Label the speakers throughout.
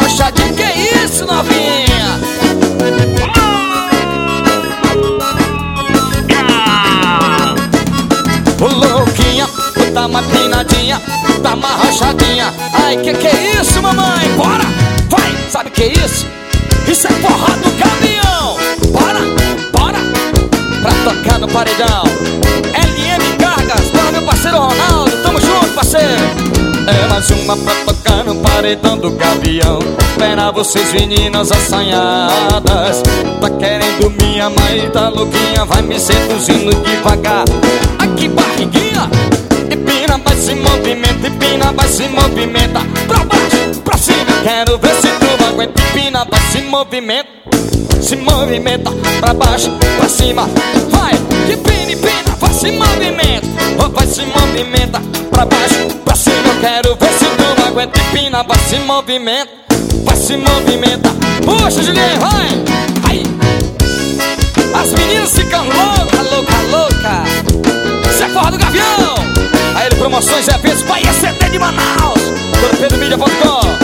Speaker 1: arrochadinha. Que isso, novinha? Ô louquinha, dá uma pinadinha, dá uma arrochadinha. Ai, que é isso, mamãe? Bora, vai, sabe que é isso? Isso é porra do caminhão. Bora, bora, pra tocar no paredão. LM Cargas, bora meu parceiro Ronaldo, tamo junto, parceiro. É mais uma pra tocar no paredão do Gavião. Espera vocês meninas assanhadas. Tá querendo me amar e tá louquinha, vai me seduzindo devagar. Aqui barriguinha, empina, vai se movimenta, empina, vai se movimenta. Pra baixo, pra cima, quero ver se tu aguenta. Empina, vai se movimenta, se movimenta. Pra baixo, pra cima, vai. Empina, empina, vai se movimenta, vai se movimenta. Pra baixo, pra cima, eu quero ver se tu aguenta. Empina, vai se movimenta, vai se movimenta. Puxa, Julinho, vai. Aí. As meninas ficam louca, louca, louca. Isso é porra do Gavião. Aí ele, promoções e eventos, Bahia CT de Manaus. TorpedoMedia.com.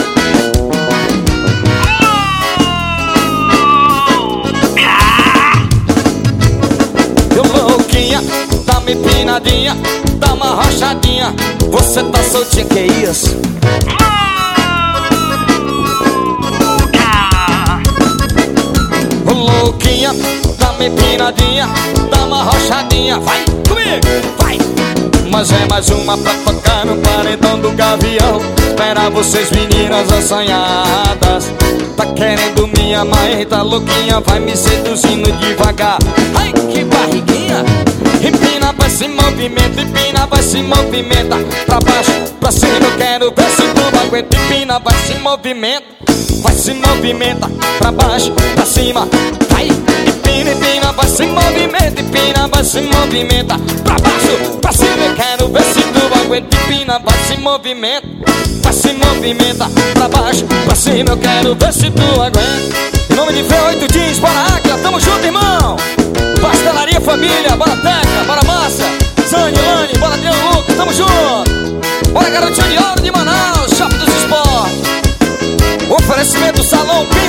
Speaker 1: Eu louquinha, dá uma empinadinha, dá uma arrochadinha. Você tá soltinha, que isso? Ô louquinha, dá uma empinadinha, dá uma arrochadinha. Vai comigo, vai. Mas é mais uma pra tocar no paredão do Gavião. Espera vocês meninas assanhadas. Tá querendo me amar e tá louquinha, vai me seduzindo devagar. Ai, que barriguinha. Empina, vai se movimenta, empina, vai se movimenta. Pra baixo, pra cima, eu quero ver se tu aguenta. Empina, vai se movimenta, vai se movimenta. Pra baixo, pra cima, vai. Empina, empina, vai se movimenta, empina, vai se movimenta. Pra baixo, pra cima, eu quero ver se tu aguenta. Empina, vai se movimenta, vai se movimenta. Pra baixo, pra cima, eu quero ver se tu aguenta. Em nome de V8 Jeans, bora Águia, tamo junto, irmão. Pastelaria Família, bora Teca, bora Massa, Zane, Lani, bora Adriano Lucas, tamo junto. Bora Garotinha de Ouro de Manaus, Shopping dos Esportes. Oferecimento Salão P